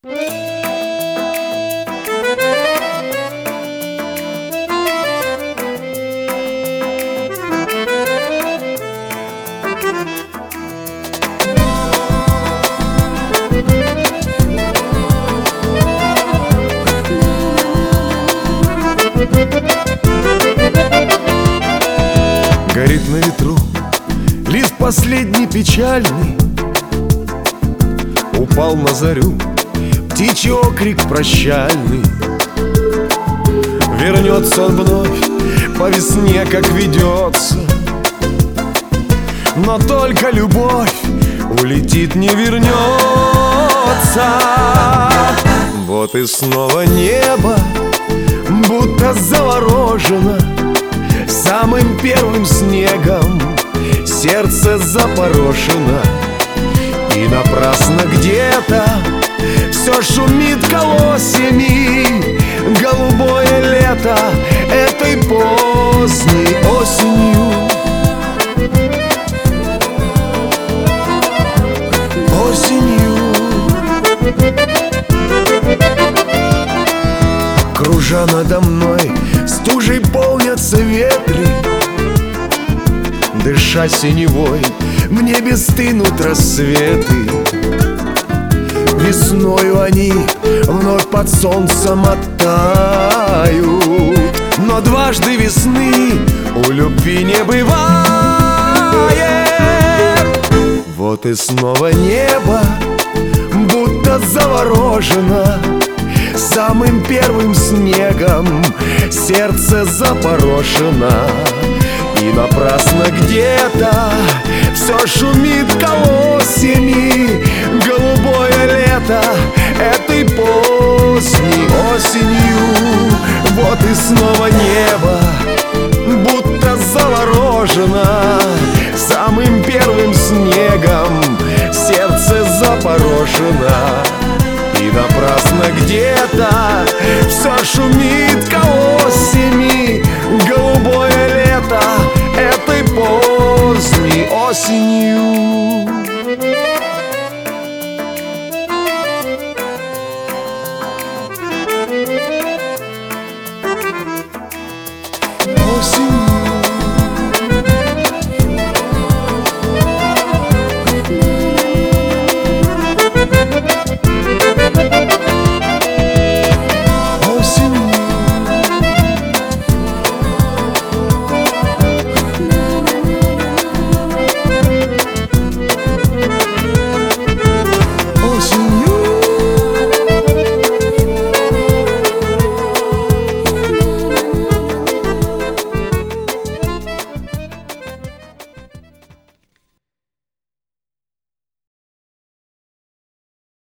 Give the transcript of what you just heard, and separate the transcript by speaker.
Speaker 1: Горит на ветру лист последний печальный, упал на зарю птичий окрик прощальный. Вернется он вновь по весне, как ведется, но только любовь улетит, не вернется. Вот и снова небо будто заворожено самым первым снегом, сердце запорошено. И напрасно где-то все шумит колосьями голубое лето этой поздней осенью. Кружа надо мной стужей полнятся ветры, дыша синевой в небе стынут рассветы. Весною они вновь под солнцем оттают, но дважды весны у любви не бывает. Вот и снова небо будто заворожено самым первым снегом, сердце запорошено. И напрасно где-то все шумит колосьями голубое лето этой поздней осенью. Вот и снова небо будто заворожено самым первым снегом, сердце запорошено. И напрасно где-то все шумит колосьями голубое лето этой поздней осенью.